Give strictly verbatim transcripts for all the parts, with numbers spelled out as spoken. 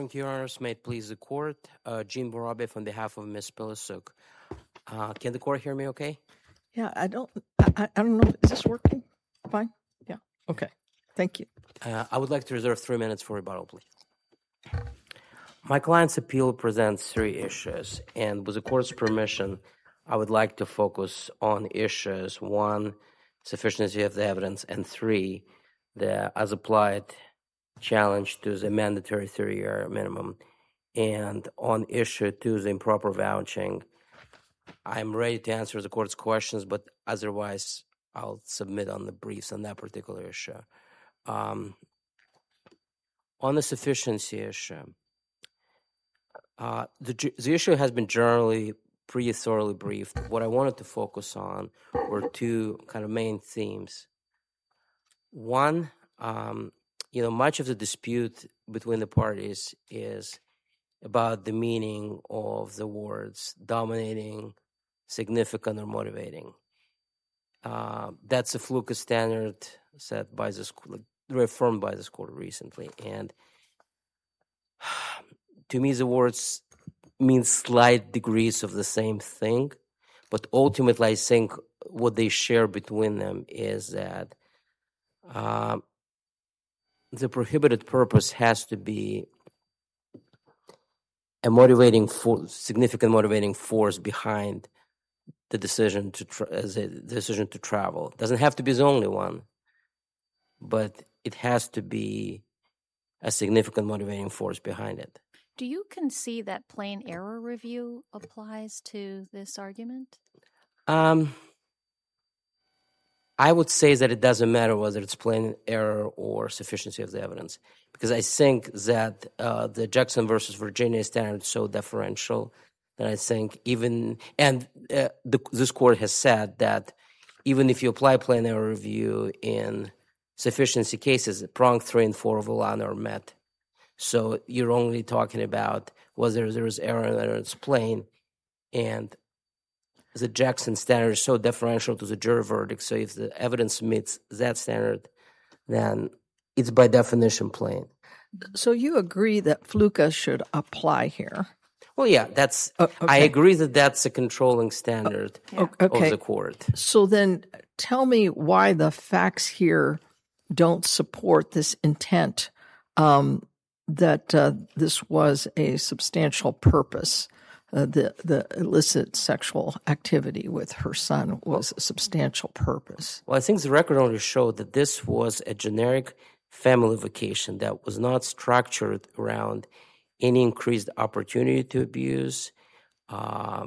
Thank you, Your Honors. May it please the court. Uh, Gene Borobev on behalf of Miz Pilasuk. Uh, can the court hear me okay? Yeah, I don't, I, I don't know. Is this working? Fine? Yeah. Okay. Thank you. Uh, I would like to reserve three minutes for rebuttal, please. My client's appeal presents three issues, and with the court's permission, I would like to focus on issues one, sufficiency of the evidence, and three, the as-applied challenge to the mandatory thirty-year minimum. And on issue two, the improper vouching, I'm ready to answer the court's questions, but otherwise I'll submit on the briefs on that particular issue. Um, on the sufficiency issue, uh, the, the issue has been generally pretty thoroughly briefed. What I wanted to focus on were two kind of main themes. One, um, you know, much of the dispute between the parties is about the meaning of the words dominating, significant, or motivating. Uh, that's a fluke standard set by this, reaffirmed by this court recently. And to me, the words mean slight degrees of the same thing, but ultimately, I think what they share between them is that uh, the prohibited purpose has to be a motivating force, significant motivating force behind the decision to tra- as a decision to travel. It doesn't have to be the only one, but it has to be a significant motivating force behind it. Do you concede that plain error review applies to this argument? Um, I would say that it doesn't matter whether it's plain error or sufficiency of the evidence, because I think that uh, the Jackson versus Virginia standard is so deferential that I think even, and uh, the, this court has said that even if you apply plain error review in sufficiency cases, prong three and four of the law are met. So you're only talking about whether there is error and it's plain, and the Jackson standard is so deferential to the jury verdict. So if the evidence meets that standard, then it's by definition plain. So you agree that FLUCA should apply here? Well, yeah, that's. Oh, okay. I agree that that's a controlling standard oh, okay. of the court. So then, tell me why the facts here don't support this intent um, that uh, this was a substantial purpose. Uh, the the illicit sexual activity with her son was a substantial purpose. Well, I think the record only showed that this was a generic family vacation that was not structured around any increased opportunity to abuse. Uh,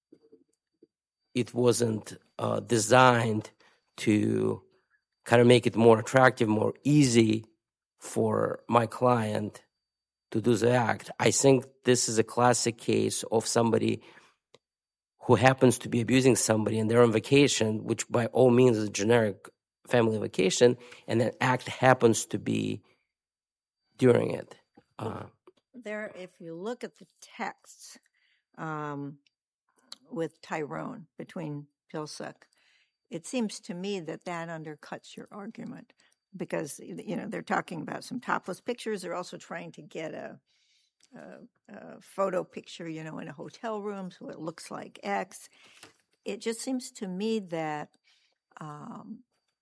it wasn't uh, designed to kind of make it more attractive, more easy for my client to do the act. I think this is a classic case of somebody who happens to be abusing somebody and they're on vacation, which by all means is a generic family vacation, and an act happens to be during it. Uh, there, if you look at the texts um, with Tyrone between Pilasuk, it seems to me that that undercuts your argument. Because, you know, they're talking about some topless pictures. They're also trying to get a, a, a photo picture, you know, in a hotel room, so it looks like X. It just seems to me that um,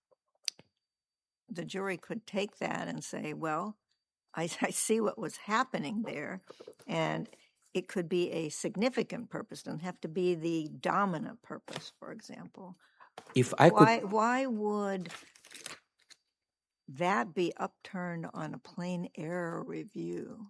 the jury could take that and say, well, I, I see what was happening there, and it could be a significant purpose. It doesn't have to be the dominant purpose, for example. If I could, why, why would that be upturned on a plain error review?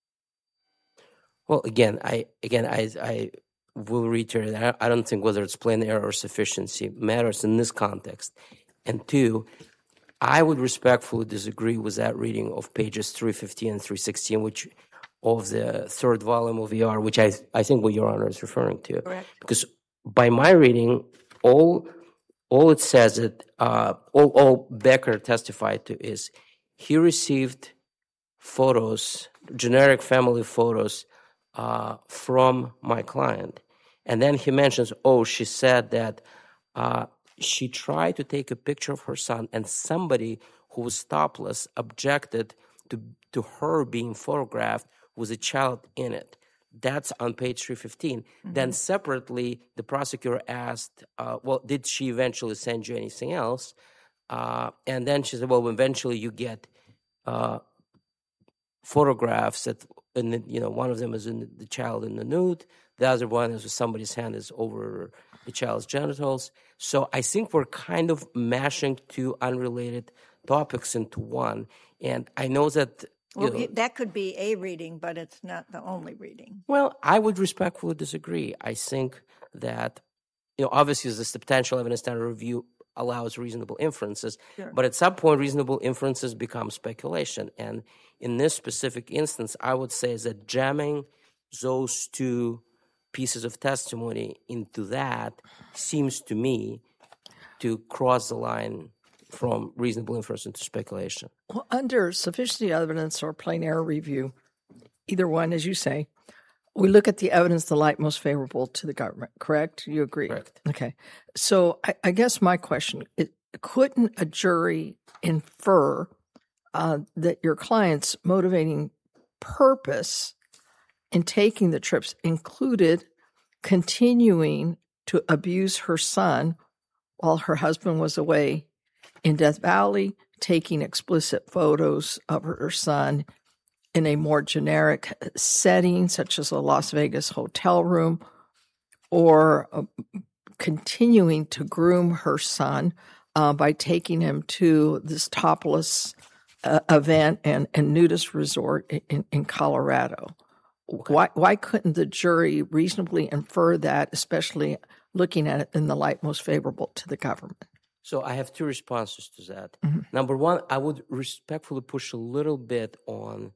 Well, again, I again I I will reiterate. I, I don't think whether it's plain error or sufficiency matters in this context. And two, I would respectfully disagree with that reading of pages three fifteen and three sixteen, which of the third volume of E R, which I I think what Your Honor is referring to. Correct. Because by my reading, all. All it says that uh, all, all Becker testified to is he received photos, generic family photos uh, from my client. And then he mentions, oh, she said that uh, she tried to take a picture of her son and somebody who was topless objected to, to her being photographed with a child in it. That's on page three fifteen. Mm-hmm. Then separately, the prosecutor asked, uh, well, did she eventually send you anything else? Uh, and then she said, well, eventually you get uh, photographs that, in the, you know, one of them is in the child in the nude. The other one is somebody's hand is over the child's genitals. So I think we're kind of mashing two unrelated topics into one. And I know that Well, know, that could be a reading, but it's not the only reading. Well, I would respectfully disagree. I think that, you know, obviously the substantial evidence standard review allows reasonable inferences, sure. But at some point, reasonable inferences become speculation. And in this specific instance, I would say that jamming those two pieces of testimony into that seems to me to cross the line from reasonable inference into speculation. Well, under sufficiency evidence or plain error review, either one, as you say, we look at the evidence the light most favorable to the government, correct? You agree? Correct. Okay. So I, I guess my question is, couldn't a jury infer uh, that your client's motivating purpose in taking the trips included continuing to abuse her son while her husband was away in Death Valley, taking explicit photos of her son in a more generic setting, such as a Las Vegas hotel room, or uh, continuing to groom her son uh, by taking him to this topless uh, event and, and nudist resort in, in Colorado? Okay. Why, why couldn't the jury reasonably infer that, especially looking at it in the light most favorable to the government? So I have two responses to that. Mm-hmm. Number one, I would respectfully push a little bit on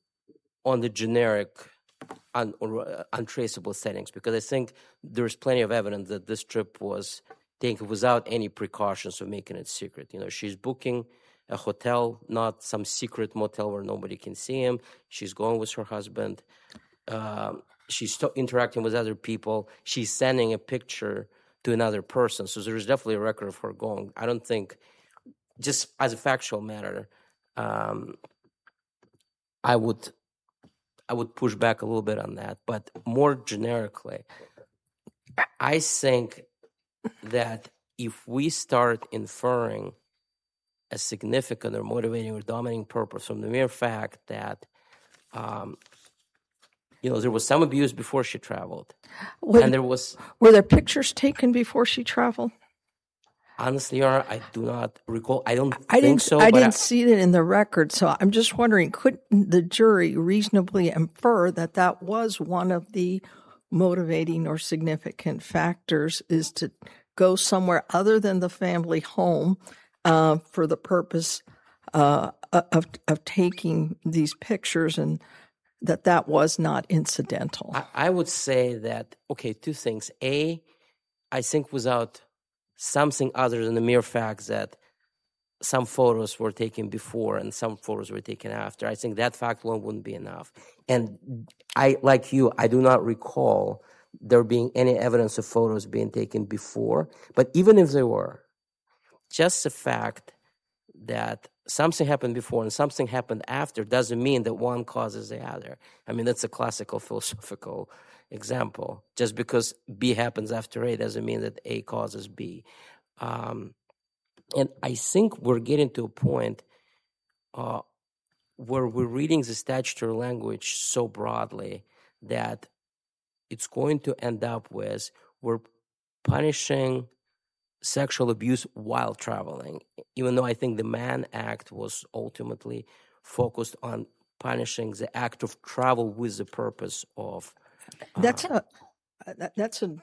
on the generic un, or, uh, untraceable settings, because I think there's plenty of evidence that this trip was taken without any precautions of making it secret. You know, she's booking a hotel, not some secret motel where nobody can see him. She's going with her husband. Um, she's t- interacting with other people. She's sending a picture to another person. So there's definitely a record of her going. I don't think, just as a factual matter, um, I would I would push back a little bit on that. But more generically, I think that if we start inferring a significant or motivating or dominating purpose from the mere fact that, um, you know, there was some abuse before she traveled, Were, and there was were there pictures taken before she traveled? Honestly, Yara, I do not recall. I don't I think didn't, so. I but didn't I, see it in the record, so I'm just wondering, couldn't the jury reasonably infer that that was one of the motivating or significant factors, is to go somewhere other than the family home uh, for the purpose uh, of of taking these pictures, and that that was not incidental? I, I would say that, okay, two things. A, I think without something other than the mere fact that some photos were taken before and some photos were taken after, I think that fact alone wouldn't be enough. And I, like you, I do not recall there being any evidence of photos being taken before. But even if there were, just the fact that something happened before and something happened after doesn't mean that one causes the other. I mean, that's a classical philosophical example. Just because B happens after A doesn't mean that A causes B. Um, and I think we're getting to a point uh, where we're reading the statutory language so broadly that it's going to end up with we're punishing sexual abuse while traveling, even though I think the Mann Act was ultimately focused on punishing the act of travel with the purpose of Uh, That's a that, that's a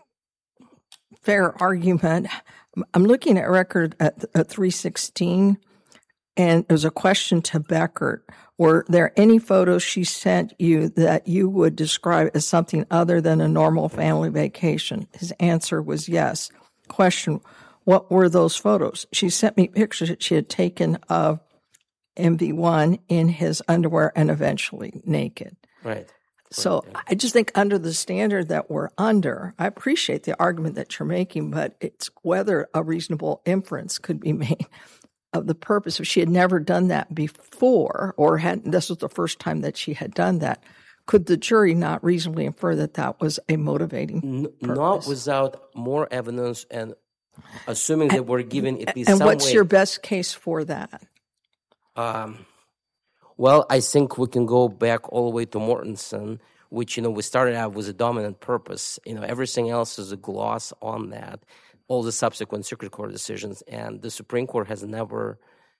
fair argument. I'm looking at record at, at three sixteen, and there's a question to Beckert. Were there any photos she sent you that you would describe as something other than a normal family vacation? His answer was yes. Question: what were those photos? She sent me pictures that she had taken of M V one in his underwear and eventually naked. Right. So I just think under the standard that we're under, I appreciate the argument that you're making, but it's whether a reasonable inference could be made of the purpose. If she had never done that before, or had this was the first time that she had done that, could the jury not reasonably infer that that was a motivating N- purpose? not without more evidence and assuming that we're given at least And some what's way. your best case for that? Um, well, I think we can go back all the way to Mortensen, which, you know, we started out with a dominant purpose. You know, everything else is a gloss on that, all the subsequent circuit court decisions. And the Supreme Court has never,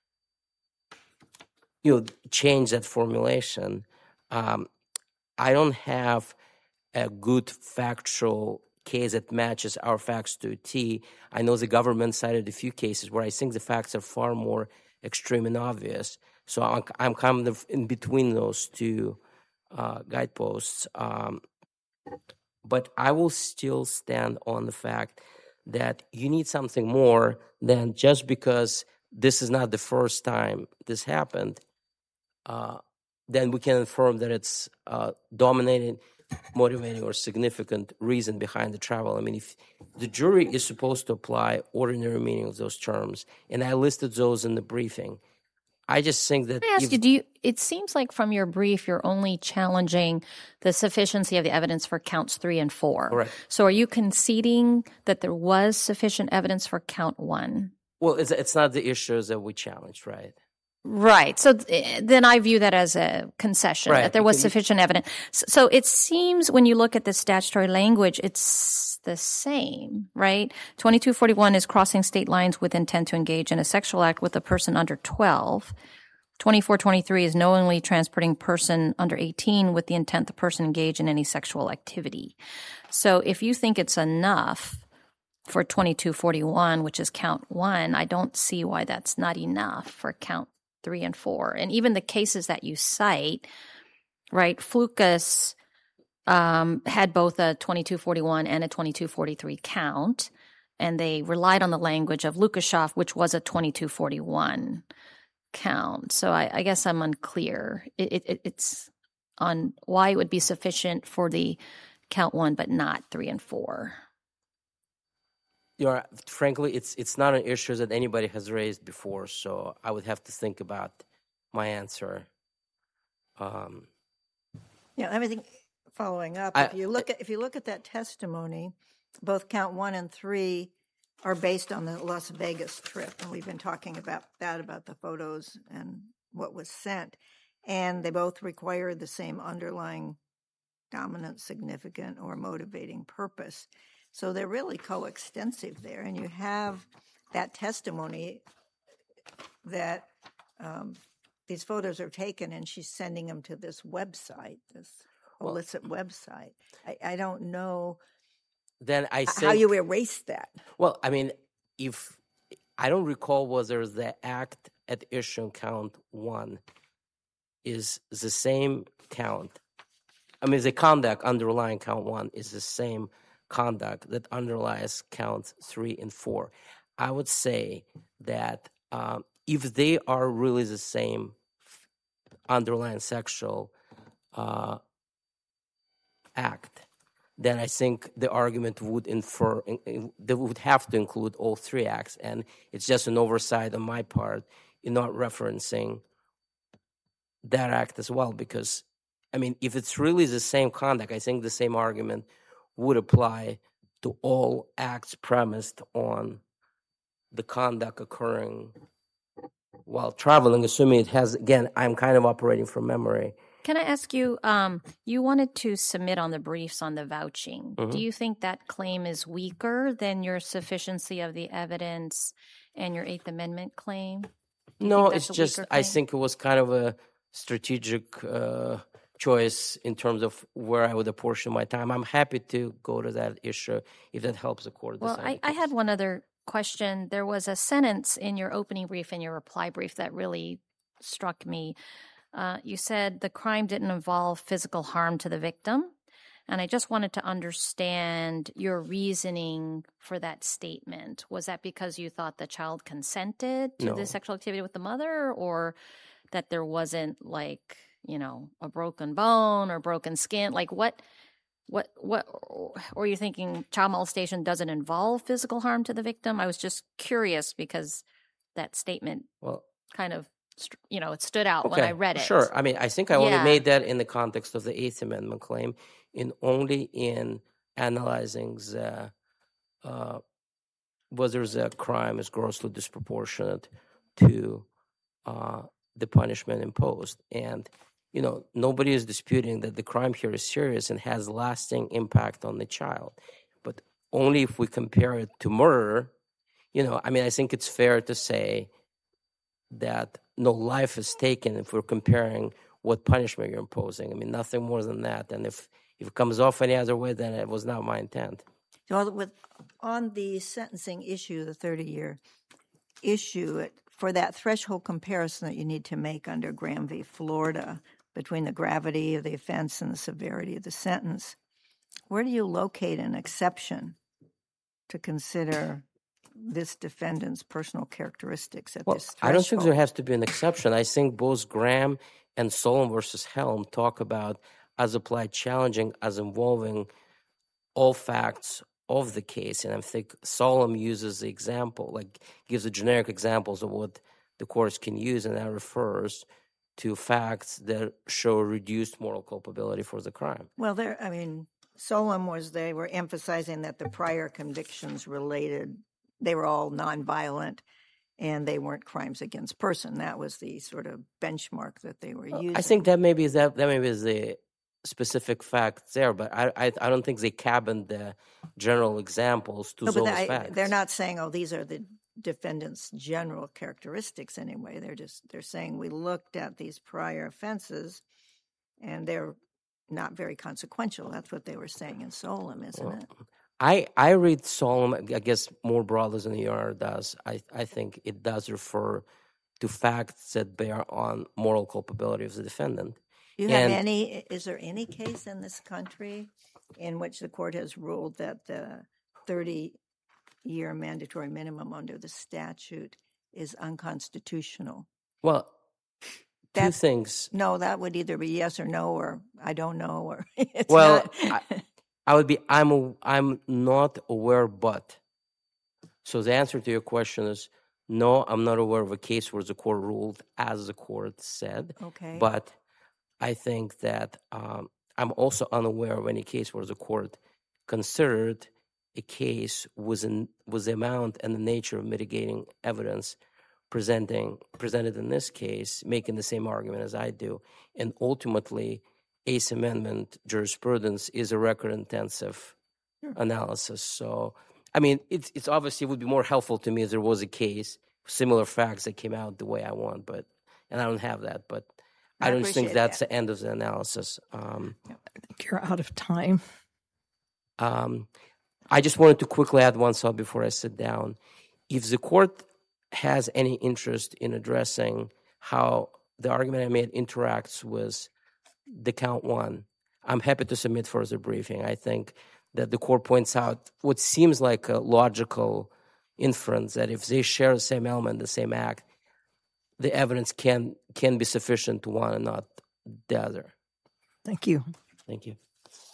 you know, changed that formulation. Um, I don't have a good factual case that matches our facts to a T. I know the government cited a few cases where I think the facts are far more extreme and obvious. So I'm, I'm kind of in between those two uh, guideposts. Um, but I will still stand on the fact that you need something more than just because this is not the first time this happened, uh, then we can affirm that it's uh, dominating, motivating, or significant reason behind the travel. I mean, if the jury is supposed to apply ordinary meaning of those terms, and I listed those in the briefing, I just think that. Can I ask if, you, do you, it seems like from your brief, you're only challenging the sufficiency of the evidence for counts three and four. Correct. So are you conceding that there was sufficient evidence for count one? Well, it's, it's not the issues that we challenged, right? Right. So th- then I view that as a concession, Right. that there was Because you- sufficient evidence. So, so it seems when you look at the statutory language, it's the same, right? twenty-two forty-one is crossing state lines with intent to engage in a sexual act with a person under twelve. twenty-four twenty-three is knowingly transporting person under eighteen with the intent the person engage in any sexual activity. So if you think it's enough for twenty-two forty-one, which is count one, I don't see why that's not enough for count three and four. And even the cases that you cite, right, Flukas um, had both a twenty-two forty-one and a twenty-two forty-three count, and they relied on the language of Lukashoff, which was a twenty-two forty-one count. So I, I guess I'm unclear. It, it, it's on why it would be sufficient for the count one, but not three and four. You're, frankly, it's it's not an issue that anybody has raised before, so I would have to think about my answer. Um, Yeah, I think following up, I- if you look at if you look at that testimony, both count one and three are based on the Las Vegas trip, and we've been talking about that, about the photos and what was sent, and they both require the same underlying dominant, significant, or motivating purpose. So they're really coextensive there, and you have that testimony that um, these photos are taken, and she's sending them to this website, this Well- illicit website. I, I don't know then I how think, you erase that. well, I mean, if I don't recall whether the act at issue in count one is the same count. I mean, the conduct underlying count one is the same conduct that underlies counts three and four. I would say that um, if they are really the same underlying sexual uh, act, then I think the argument would infer, in, in, they would have to include all three acts, and it's just an oversight on my part in not referencing that act as well, because, I mean, if it's really the same conduct, I think the same argument would apply to all acts premised on the conduct occurring while traveling, assuming it has, again, I'm kind of operating from memory. Can I ask you, um, you wanted to submit on the briefs on the vouching. Mhm. Do you think that claim is weaker than your sufficiency of the evidence and your Eighth Amendment claim? Do you No, think it's that's a just, weaker I claim? think it was kind of a strategic uh, choice in terms of where I would apportion my time. I'm happy to go to that issue if that helps the court Well, decide I, the I case. had one other question. There was a sentence in your opening brief and your reply brief that really struck me. Uh, you said the crime didn't involve physical harm to the victim. And I just wanted to understand your reasoning for that statement. Was that because you thought the child consented to No. the sexual activity with the mother, or that there wasn't, like, you know, a broken bone or broken skin? Like, what, what, what, or you thinking child molestation doesn't involve physical harm to the victim? I was just curious because that statement Well, kind of you know, it stood out Okay, when I read it. sure. I mean, I think I only Yeah. made that in the context of the Eighth Amendment claim, in only in analyzing the uh, whether the crime is grossly disproportionate to uh, the punishment imposed. And, you know, nobody is disputing that the crime here is serious and has lasting impact on the child. But only if we compare it to murder, you know, I mean, I think it's fair to say that no life is taken if we're comparing what punishment you're imposing. I mean, nothing more than that. And if, if it comes off any other way, then it was not my intent. So with, on the sentencing issue, the thirty-year issue, it, for that threshold comparison that you need to make under Graham v. Florida between the gravity of the offense and the severity of the sentence, where do you locate an exception to consider this defendant's personal characteristics at Well, this threshold? I don't think there has to be an exception. I think both Graham and Solem versus Helm talk about as applied challenging as involving all facts of the case. And I think Solem uses the example, like gives the generic examples of what the courts can use, and that refers to facts that show reduced moral culpability for the crime. Well, there, I mean, Solem was, they were emphasizing that the prior convictions related, they were all nonviolent and they weren't crimes against person. That was the sort of benchmark that they were using. I think that maybe is that that maybe is the specific facts there, but I I, I don't think they cabined the general examples to No, but those I- facts. they're not saying, oh, these are the defendant's general characteristics anyway. They're just, they're saying we looked at these prior offenses and they're not very consequential. That's what they were saying in Solem, isn't Well, it? I, I read Solem, I guess, more broadly than the R does. I, I think it does refer to facts that bear on moral culpability of the defendant. Do you have And- any, is there any case in this country in which the court has ruled that the thirty-year mandatory minimum under the statute is unconstitutional? Well, two That's- things. No, that would either be yes or no, or I don't know, or it's Well, not. I, I would be, I'm, a, I'm not aware, but. So the answer to your question is no, I'm not aware of a case where the court ruled as the court said. Okay. But I think that um, I'm also unaware of any case where the court considered a case was in, was the amount and the nature of mitigating evidence presenting presented in this case, making the same argument as I do, and ultimately, Eighth Amendment jurisprudence is a record-intensive analysis. So, I mean, it's it's obviously it would be more helpful to me if there was a case similar facts that came out the way I want, but and I don't have that, but. I, I don't think appreciate that's that. the end of the analysis. Um, I think you're out of time. um, I just wanted to quickly add one thought before I sit down. If the court has any interest in addressing how the argument I made interacts with the count one, I'm happy to submit further briefing. I think that the court points out what seems like a logical inference that if they share the same element, the same act, the evidence can can be sufficient to one and not the other. Thank you. Thank you.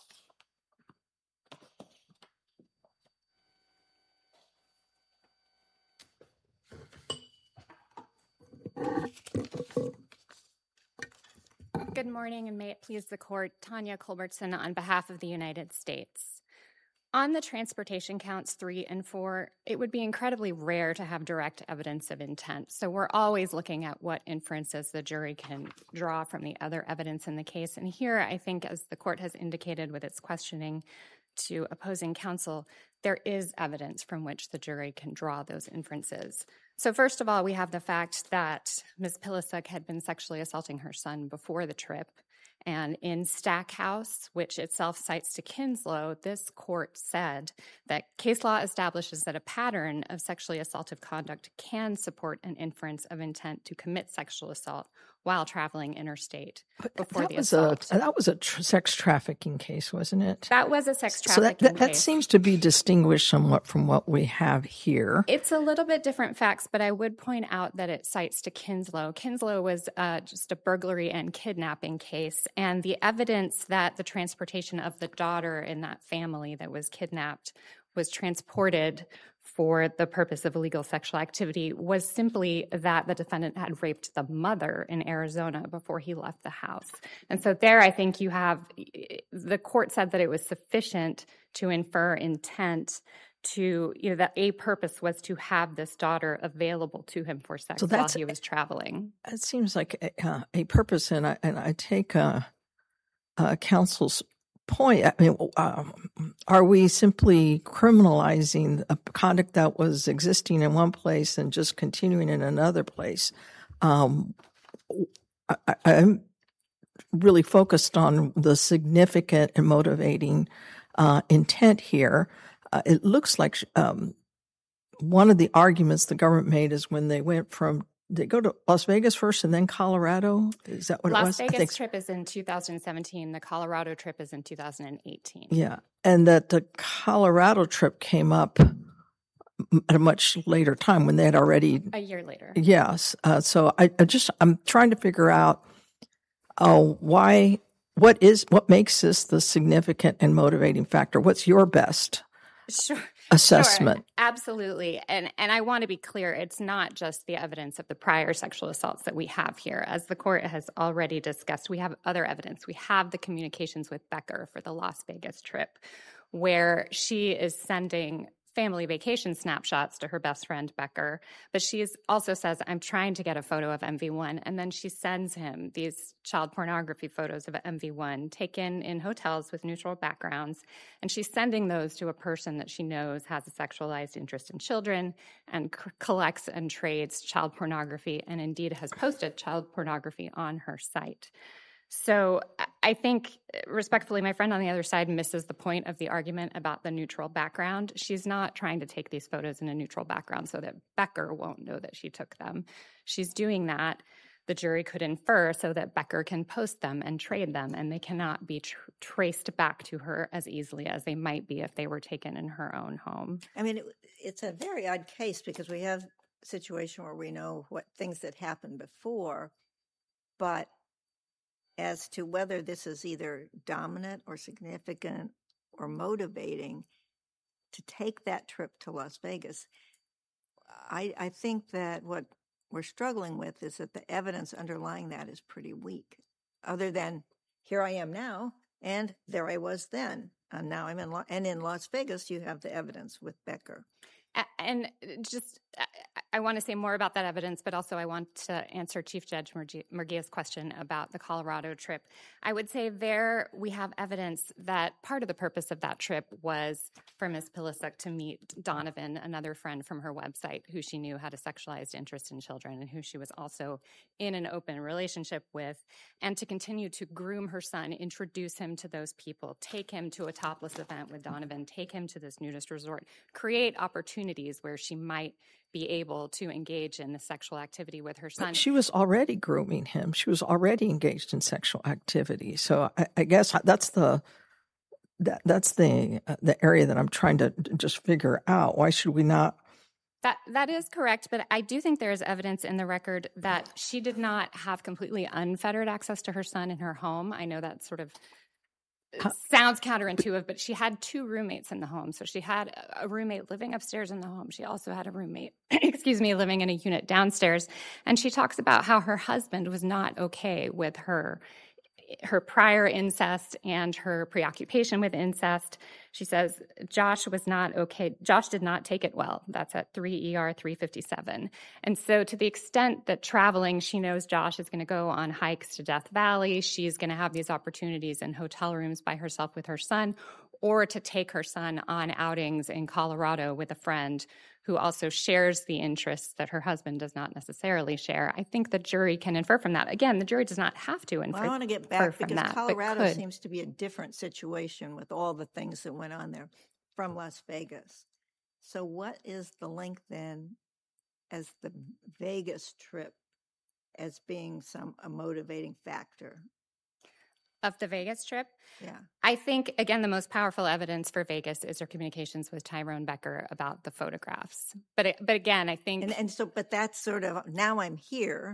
Good morning, and may it please the court. Tanya Culbertson on behalf of the United States. On the transportation counts three and four, it would be incredibly rare to have direct evidence of intent. So we're always looking at what inferences the jury can draw from the other evidence in the case. And here, I think, as the court has indicated with its questioning to opposing counsel, there is evidence from which the jury can draw those inferences. So first of all, we have the fact that Miz Pilasek had been sexually assaulting her son before the trip. And in Stackhouse, which itself cites to Kinslow, this court said that case law establishes that a pattern of sexually assaultive conduct can support an inference of intent to commit sexual assault while traveling interstate before that the was assault. a that was a tr- sex trafficking case, wasn't it? That was a sex So that, trafficking that, that case. seems to be distinguished somewhat from what we have here. It's a little bit different facts, but I would point out that it cites to Kinslow. Kinslow was uh, just a burglary and kidnapping case, and the evidence that the transportation of the daughter in that family that was kidnapped was transported for the purpose of illegal sexual activity was simply that the defendant had raped the mother in Arizona before he left the house. And so there, I think you have, the court said that it was sufficient to infer intent to, you know, that a purpose was to have this daughter available to him for sex So while that's- he was traveling. It seems like a, uh, a purpose, and I, and I take uh, uh, counsel's point. I mean, um, are we simply criminalizing a conduct that was existing in one place and just continuing in another place? Um, I, I'm really focused on the significant and motivating uh, intent here. Uh, it looks like um, one of the arguments the government made is when they went from, they go to Las Vegas first and then Colorado? Is that what Las it was? Vegas I think, trip is in two thousand seventeen. The Colorado trip is in two thousand eighteen. yeah. And that the Colorado trip came up at a much later time when they had already. A year later. Yes. Uh, so I, I just, I'm trying to figure out uh, why, what is, what makes this the significant and motivating factor? What's your best Sure. assessment? Sure, absolutely. And and I want to be clear, it's not just the evidence of the prior sexual assaults that we have here. As the court has already discussed, we have other evidence. We have the communications with Becker for the Las Vegas trip, where she is sending family vacation snapshots to her best friend, Becker. But she is, also says, I'm trying to get a photo of M V one. And then she sends him these child pornography photos of M V one taken in hotels with neutral backgrounds. And she's sending those to a person that she knows has a sexualized interest in children and c- collects and trades child pornography and indeed has posted child pornography on her site. So I think, respectfully, my friend on the other side misses the point of the argument about the neutral background. She's not trying to take these photos in a neutral background so that Becker won't know that she took them. She's doing that, the jury could infer, so that Becker can post them and trade them, and they cannot be tr- traced back to her as easily as they might be if they were taken in her own home. I mean, it, it's a very odd case because we have a situation where we know what things that happened before, but as to whether this is either dominant or significant or motivating to take that trip to Las Vegas, I, I think that what we're struggling with is that the evidence underlying that is pretty weak, other than here I am now and there I was then. And now I'm in, Lo- and in Las Vegas, you have the evidence with Becker. And just, I want to say more about that evidence, but also I want to answer Chief Judge Murguia's question about the Colorado trip. I would say there we have evidence that part of the purpose of that trip was for Miz Pilisek to meet Donovan, another friend from her website who she knew had a sexualized interest in children and who she was also in an open relationship with, and to continue to groom her son, introduce him to those people, take him to a topless event with Donovan, take him to this nudist resort, create opportunities where she might be able to engage in the sexual activity with her son. But she was already grooming him. She was already engaged in sexual activity. So I, I guess that's the that that's the uh, the area that I'm trying to just figure out. Why should we not? That that is correct, but I do think there is evidence in the record that she did not have completely unfettered access to her son in her home. I know that sort of It sounds counterintuitive, but she had two roommates in the home. So she had a roommate living upstairs in the home. She also had a roommate, excuse me, living in a unit downstairs. And she talks about how her husband was not okay with her, her prior incest and her preoccupation with incest. She says Josh was not okay. Josh did not take it well. That's at three E R three fifty-seven. And so to the extent that traveling, she knows Josh is going to go on hikes to Death Valley. She's going to have these opportunities in hotel rooms by herself with her son, or to take her son on outings in Colorado with a friend who also shares the interests that her husband does not necessarily share. I think the jury can infer from that. Again, the jury does not have to infer, well, I want to get infer back from because that, Colorado seems to be a different situation with all the things that went on there from Las Vegas. So what is the link then as the Vegas trip as being some a motivating factor? Of the Vegas trip? Yeah. I think, again, the most powerful evidence for Vegas is her communications with Tyrone Becker about the photographs. But it, but again, I think... And, and so, but that's sort of, now I'm here,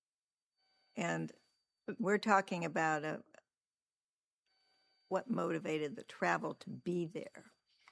and we're talking about a, what motivated the travel to be there.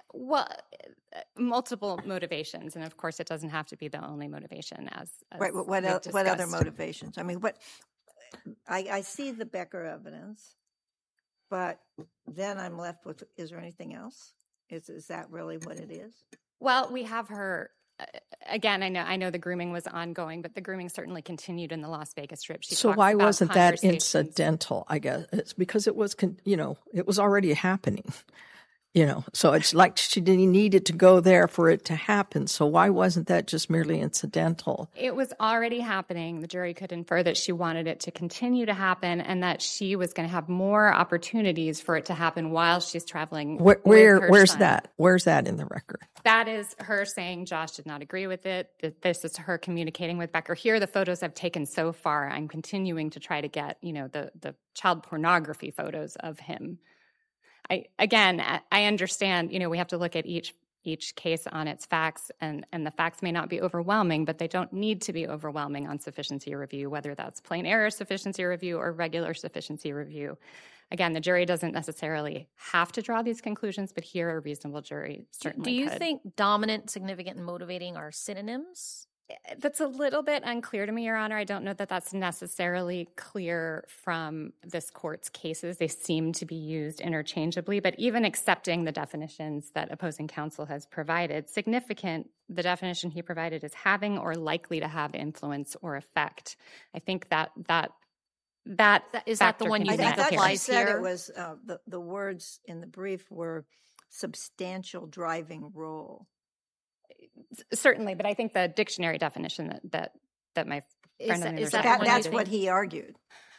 Well, uh, multiple motivations, and of course, it doesn't have to be the only motivation. As, as Right. What what, we've el- what other discussed. motivations? I mean, what I, I see the Becker evidence, but then I'm left with: is there anything else? Is is that really what it is? Well, we have her. Uh, again, I know I know the grooming was ongoing, but the grooming certainly continued in the Las Vegas trip. She So talks why about wasn't that conversations- incidental? I guess it's because it was, con- you know, it was already happening. You know, so it's like she didn't need it to go there for it to happen. So why wasn't that just merely incidental? It was already happening. The jury could infer that she wanted it to continue to happen and that she was going to have more opportunities for it to happen while she's traveling. Where, with where her where's son. that? Where's that in the record? That is her saying Josh did not agree with it. That this is her communicating with Becker. Here are the photos I've taken so far. I'm continuing to try to get, you know, the the child pornography photos of him. I, again, I understand, you know, we have to look at each each case on its facts, and, and the facts may not be overwhelming, but they don't need to be overwhelming on sufficiency review, whether that's plain error sufficiency review or regular sufficiency review. Again, the jury doesn't necessarily have to draw these conclusions, but here a reasonable jury certainly Do you could. think dominant, significant, and motivating are synonyms? That's a little bit unclear to me, Your Honor. I don't know that that's necessarily clear from this court's cases. They seem to be used interchangeably, but even accepting the definitions that opposing counsel has provided, significant, the definition he provided is having or likely to have influence or effect. I think that that that Is that the factor one can you I be think think met that here. she applies said here? it was uh, the the words in the brief were substantial driving role. Certainly, but I think the dictionary definition that that, that my Is friend that- on the is other that side the That, one you that's think? what he argued.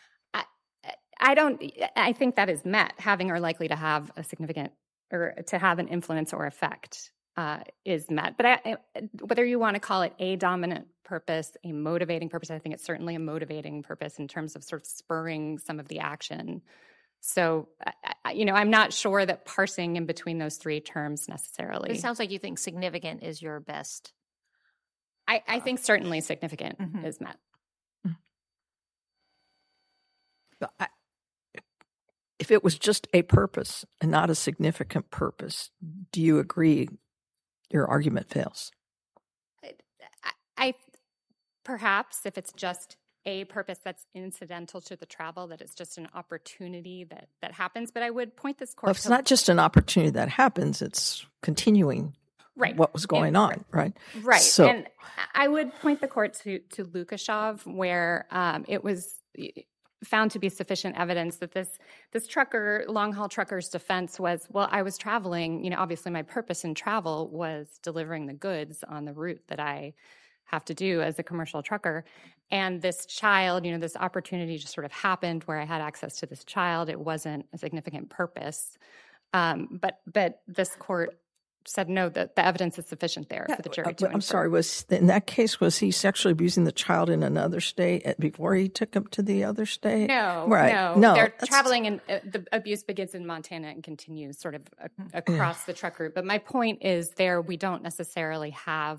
I don't, I think that is met. Having or likely to have a significant or to have an influence or effect uh, is met. But I, whether you want to call it a dominant purpose, a motivating purpose, I think it's certainly a motivating purpose in terms of sort of spurring some of the action. So, I, you know, I'm not sure that parsing in between those three terms necessarily. It sounds like you think significant is your best. I, I think certainly significant Mhm. is met. But I, if it was just a purpose and not a significant purpose, do you agree your argument fails? I, I perhaps if it's just a purpose that's incidental to the travel, that it's just an opportunity that that happens. But I would point this court Well, it's to not just an opportunity that happens, it's continuing right what was going And- on, right? right. So- And I would point the court to to Lukashov, where um, it was found to be sufficient evidence that this this trucker, long haul trucker's defense was, well, I was traveling. You know, obviously my purpose in travel was delivering the goods on the route that I have to do as a commercial trucker. And this child, you know, this opportunity just sort of happened where I had access to this child. It wasn't a significant purpose. Um, but but this court said no, that the evidence is sufficient there for the jury to I'm infer. sorry, was in that case, was he sexually abusing the child in another state at- before he took him to the other state? No, Right. no, No, They're that's- traveling, and uh, the abuse begins in Montana and continues sort of a, across the truck route. But my point is, there we don't necessarily have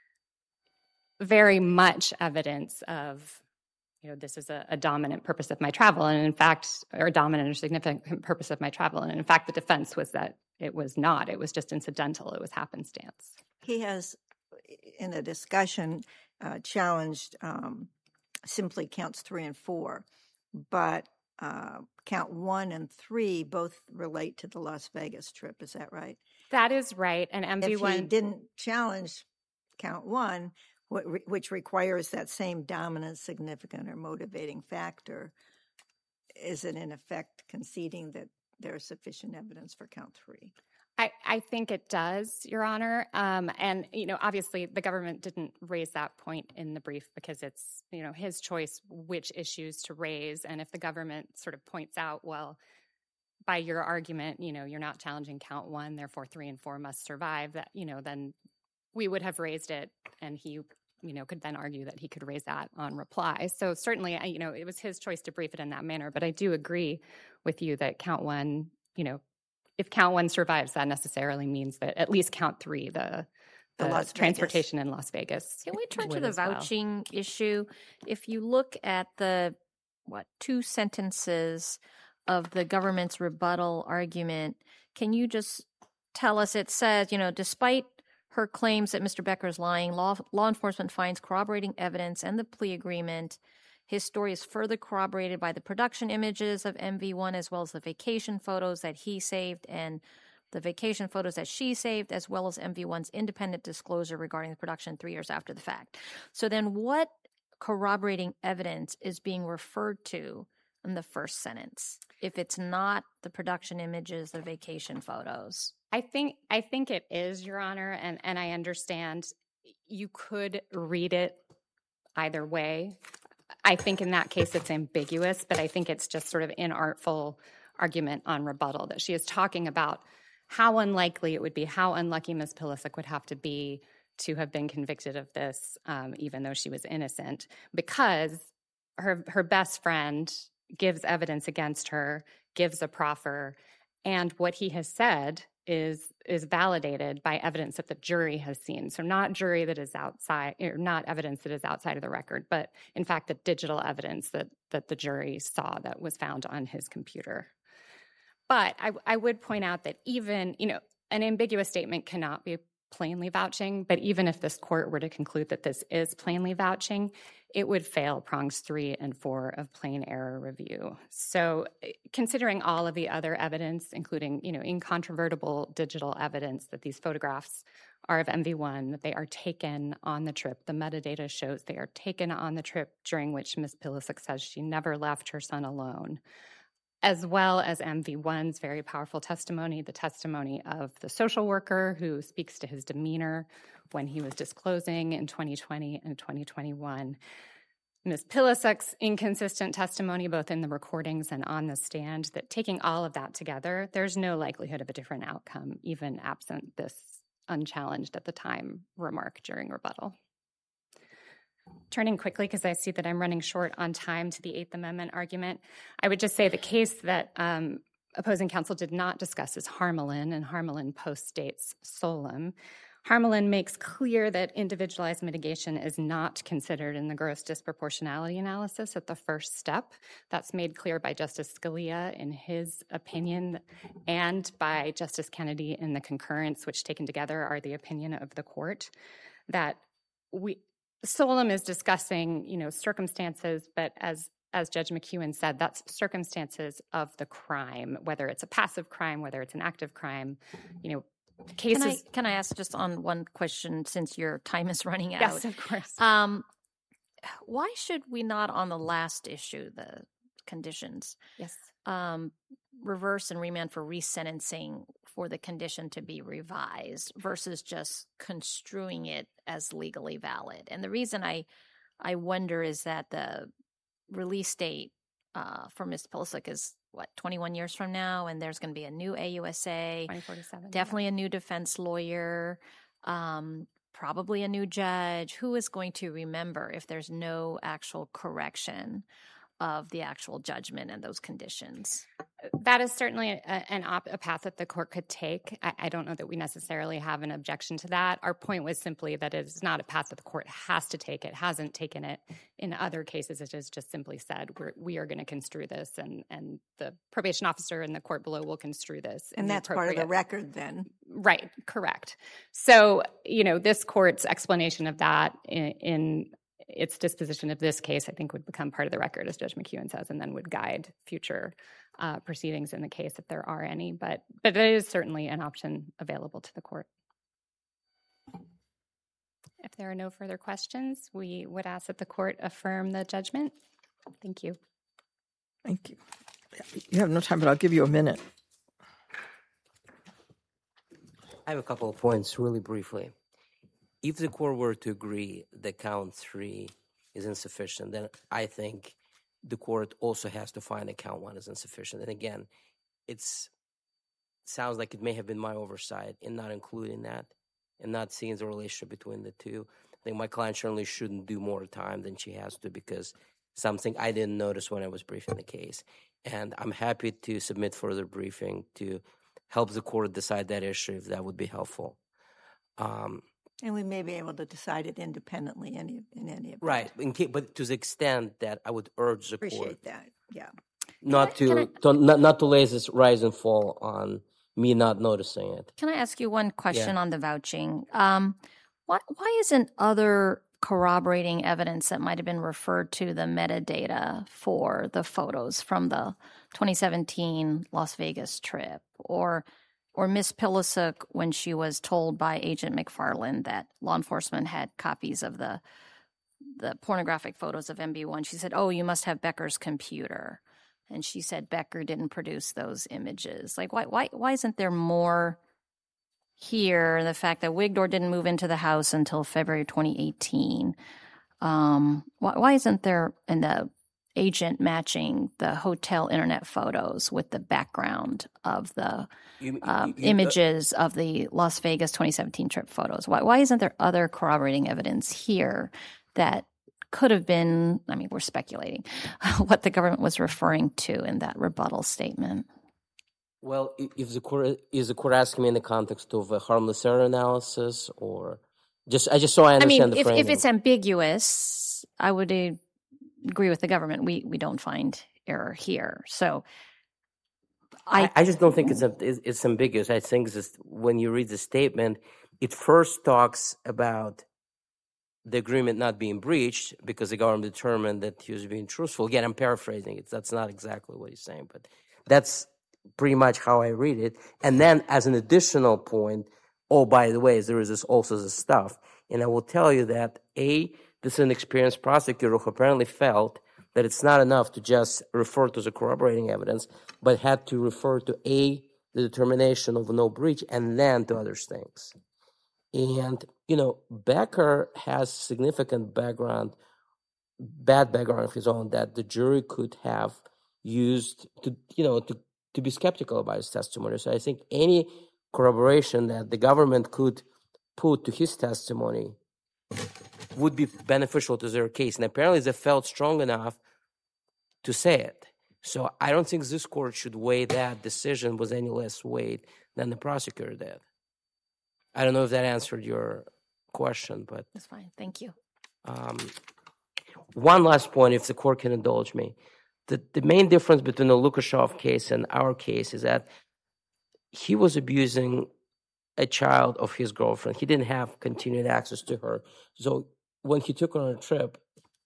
very much evidence of, you know, this is a, a dominant purpose of my travel, and in fact, or dominant or significant purpose of my travel, and in fact, the defense was that it was not. It was just incidental. It was happenstance. He has, in a discussion, uh, challenged um, simply counts three and four, but uh, count one and three both relate to the Las Vegas trip. Is that right? That is right. And M V If one he didn't challenge count one, wh- re- which requires that same dominant, significant, or motivating factor, is it in effect conceding that there is sufficient evidence for count three? I, I think it does, Your Honor. Um, and, you know, obviously the government didn't raise that point in the brief because it's, you know, his choice which issues to raise. And if the government sort of points out, well, by your argument, you know, you're not challenging count one, therefore three and four must survive, that, you know, then we would have raised it, and he, you know, could then argue that he could raise that on reply. So certainly, you know, it was his choice to brief it in that manner. But I do agree with you that count one, you know, if count one survives, that necessarily means that at least count three, the, The the, Las Vegas. transportation in Las Vegas. Can we turn to would the as well. vouching issue? If you look at the, what, two sentences of the government's rebuttal argument, can you just tell us, it says, you know, despite her claims that Mister Becker is lying, law, law enforcement finds corroborating evidence and the plea agreement. His story is further corroborated by the production images of M V one as well as the vacation photos that he saved and the vacation photos that she saved, as well as M V one's independent disclosure regarding the production three years after the fact. So then what corroborating evidence is being referred to in the first sentence if it's not the production images, the vacation photos? I think I think it is, Your Honor, and, and I understand you could read it either way. I think in that case it's ambiguous, but I think it's just sort of inartful argument on rebuttal that she is talking about how unlikely it would be, how unlucky Miz Pulisic would have to be to have been convicted of this, um, even though she was innocent, because her her best friend gives evidence against her, gives a proffer, and what he has said is is validated by evidence that the jury has seen. So not jury that is outside, or not evidence that is outside of the record, but in fact the digital evidence that that the jury saw that was found on his computer. But I, I would point out that even, you know, an ambiguous statement cannot be plainly vouching, but even if this court were to conclude that this is plainly vouching, it would fail prongs three and four of plain error review. So considering all of the other evidence, including, you know, incontrovertible digital evidence that these photographs are of M V one, that they are taken on the trip, the metadata shows they are taken on the trip during which Miz Pulisic says she never left her son alone, as well as M V one's very powerful testimony, the testimony of the social worker who speaks to his demeanor when he was disclosing in twenty twenty and twenty twenty-one. Miz Pulisic's inconsistent testimony, both in the recordings and on the stand, that taking all of that together, there's no likelihood of a different outcome, even absent this unchallenged at the time remark during rebuttal. Turning quickly, because I see that I'm running short on time, to the Eighth Amendment argument, I would just say the case that um, opposing counsel did not discuss is Harmelin, and Harmelin postdates Solem. Harmelin makes clear that individualized mitigation is not considered in the gross disproportionality analysis at the first step. That's made clear by Justice Scalia in his opinion and by Justice Kennedy in the concurrence, which taken together are the opinion of the court, that we... Solem is discussing, you know, circumstances, but as as Judge McEwen said, that's circumstances of the crime, whether it's a passive crime, whether it's an active crime, you know, cases. Can I, can I ask just on one question since your time is running out? Yes, of course. Um, why should we not, on the last issue, the conditions, yes, um, reverse and remand for resentencing for the condition to be revised versus just construing it as legally valid? And the reason I I wonder is that the release date uh, for Miz Pulisic is, what, twenty-one years from now, and there's going to be a new A U S A, twenty forty-seven, definitely yeah. a new defense lawyer, um, probably a new judge. Who is going to remember if there's no actual correction of the actual judgment and those conditions? That is certainly a, an op, a path that the court could take. I, I don't know that we necessarily have an objection to that. Our point was simply that it is not a path that the court has to take. It hasn't taken it in other cases. It has just simply said we're, we are going to construe this, and, and the probation officer and the court below will construe this. And that's part of the record then. Right, correct. So, you know, this court's explanation of that in, in its disposition of this case, I think, would become part of the record, as Judge McEwen says, and then would guide future uh, proceedings in the case if there are any. But but it is certainly an option available to the court. If there are no further questions, we would ask that the court affirm the judgment. Thank you. Thank you. You have no time, but I'll give you a minute. I have a couple of points really briefly. If the court were to agree that count three is insufficient, then I think the court also has to find that count one is insufficient. And again, it's sounds like it may have been my oversight in not including that and not seeing the relationship between the two. I think my client certainly shouldn't do more time than she has to, because something I didn't notice when I was briefing the case. And I'm happy to submit further briefing to help the court decide that issue if that would be helpful. Um, And we may be able to decide it independently in, in any event. Right, in case, but to the extent that I would urge the Appreciate court that, yeah. not Can I- to, can to not, not to lay this rise and fall on me not noticing it. Can I ask you one question Yeah. on the vouching? Um, why, why isn't other corroborating evidence that might have been referred to the metadata for the photos from the twenty seventeen Las Vegas trip, or or Miss Pilasek when she was told by Agent McFarland that law enforcement had copies of the the pornographic photos of M B one, she said, "Oh, you must have Becker's computer," and she said Becker didn't produce those images. Like, why why why isn't there more here? The fact that Wigdor didn't move into the house until February twenty eighteen. Um, why, why isn't there an the agent matching the hotel internet photos with the background of the You- um, you- you- images of the Las Vegas twenty seventeen trip photos? Why, why isn't there other corroborating evidence here that could have been, I mean, we're speculating, what the government was referring to in that rebuttal statement? Well, i- if the court is the court asking me in the context of a harmless error analysis, or just I just so I I understand mean, the if, framing. if it's ambiguous, I would uh, agree with the government. We we don't find error here. So I, I, I just don't think it's a, it's, it's ambiguous. I think this, when you read the statement, it first talks about the agreement not being breached because the government determined that he was being truthful. Again, I'm paraphrasing it. That's not exactly what he's saying, but that's pretty much how I read it. And then as an additional point, oh, by the way, there is this also this stuff. And I will tell you that, A, this is an experienced prosecutor who apparently felt that it's not enough to just refer to the corroborating evidence, but had to refer to, A, the determination of no breach, and then to other things. And, you know, Becker has significant background, bad background of his own that the jury could have used to, you know, to, to be skeptical about his testimony. So I think any corroboration that the government could put to his testimony would be beneficial to their case. And apparently they felt strong enough to say it. So I don't think this court should weigh that decision with any less weight than the prosecutor did. I don't know if that answered your question, but that's fine. Thank you. um, one last point, if the court can indulge me. The, the main difference between the Lukashov case and our case is that he was abusing a child of his girlfriend. He didn't have continued access to her. So when he took her on a trip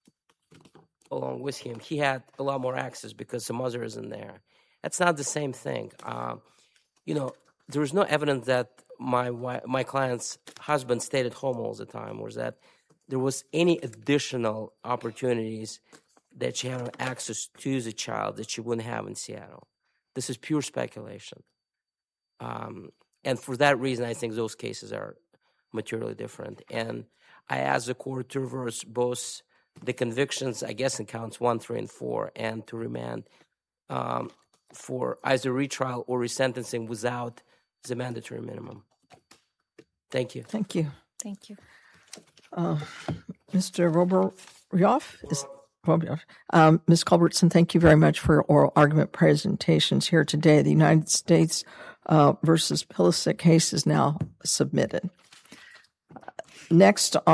along with him, he had a lot more access because the mother isn't there. That's not the same thing. Uh, you know, there is no evidence that my wife, my client's husband stayed at home all the time, or that there was any additional opportunities that she had access to the child that she wouldn't have in Seattle. This is pure speculation. Um, and for that reason, I think those cases are materially different. And I ask the court to reverse both the convictions, I guess in counts one, three, and four, and to remand um, for either retrial or resentencing without the mandatory minimum. Thank you. Thank you. Thank you. Uh, Mister Roborioff? Is, Roborioff. Um, Miz Culbertson, thank you very much for your oral argument presentations here today. The United States uh, versus Pilasek case is now submitted. Next